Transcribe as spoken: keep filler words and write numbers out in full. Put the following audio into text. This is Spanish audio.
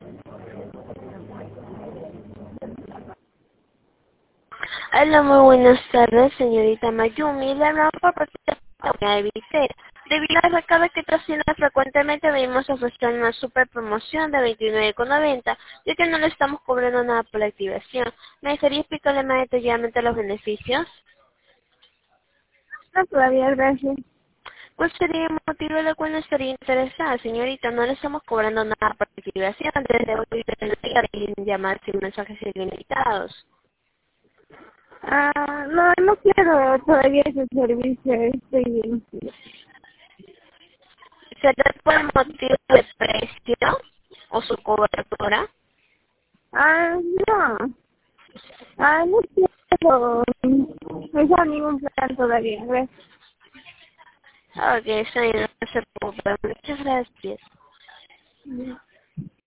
Hola, muy buenas tardes, señorita Mayumi. Le hablamos por parte de la comunidad de Vitera. Debido al recado que trasciende frecuentemente, venimos a ofrecer una super promoción de veintinueve con noventa, ya que no le estamos cobrando nada por la activación. ¿Me dejaría explicarle más detalladamente los beneficios? No, todavía, gracias. ¿Cuál sería el motivo de la cual no estaría interesada, señorita? No le estamos cobrando nada por la activación. Desde hoy tendría llamadas y mensajes ilimitados. Ah, no, no quiero todavía ese servicio, estoy bien. ¿Será por el motivo de precio o su cobertura? Ah, no. Ah, no quiero usar ningún plan todavía, gracias. Ok, eso no se preocupe. Muchas gracias.